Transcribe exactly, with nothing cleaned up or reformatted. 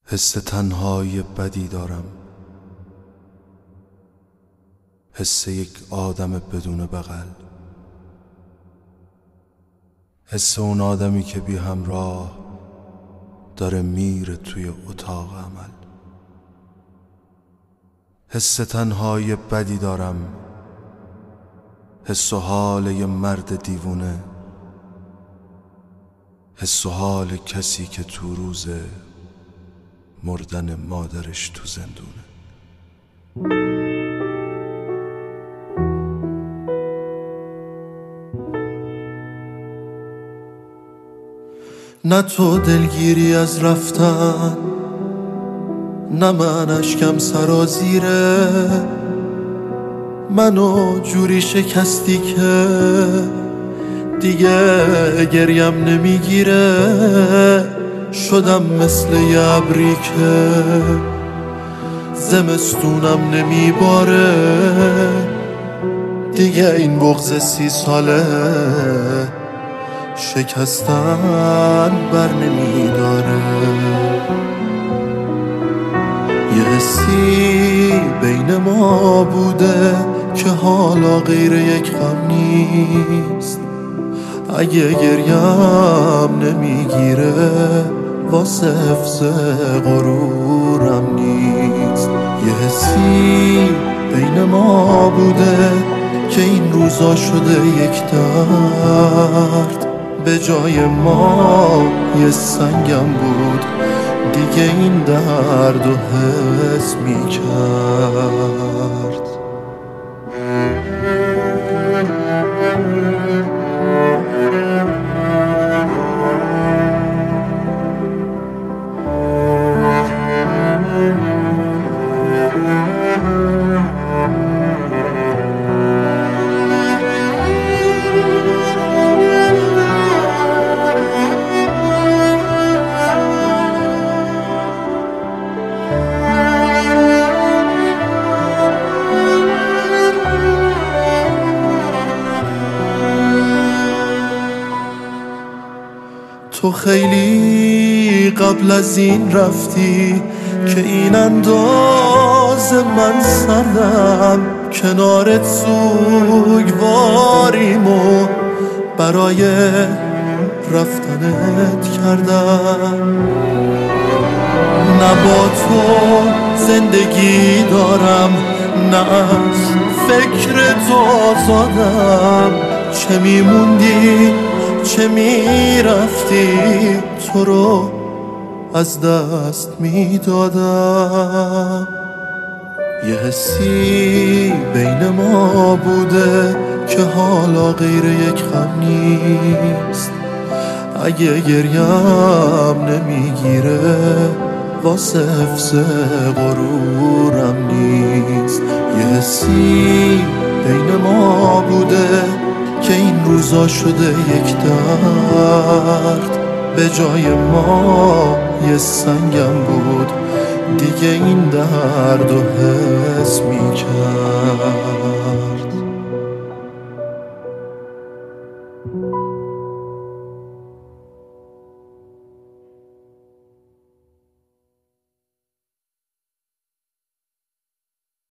حس تنهایی بدی دارم، حس یک آدم بدون بغل، حس اون آدمی که بی همراه داره میره توی اتاق عمل. حس تنهایی بدی دارم، حس و حال یه مرد دیوونه، حس و حال کسی که تو روزه مردن مادرش تو زندونه. نه تو دلگیری از رفتن، نه من اشکم سرازیره، منو جوری شکستی که دیگه گریم نمیگیره. شدم مثل یه ابری که زمستونم نمیباره، دیگه این بغض سی ساله شکستن بر نمیداره. یه حسی بین ما بوده که حالا غیر یک غم نیست، اگه گریم نمیگیره واسه حفظ غرورم نیست. یه حسی بین ما بوده که این روزا شده یک درد، به جای ما یه سنگم بود دیگه این درد و حس میکرد. تو خیلی قبل از این رفتی که این انداز من سردم، کنارت سوگواریم و برای رفتنت کردم. نه با تو زندگی دارم، نه از فکر تو آزادم. چه میموندی چه میرفتی، تو رو از دست میدادم. یه حسی بین ما بوده که حالا غیر یک غم نیست، اگه گریم نمیگیره واسه حفظ غرورم نیست. یه حسی بین ما بوده که این روزا شده یک درد، به جای ما یه سنگم بود دیگه این درد و حس میکرد.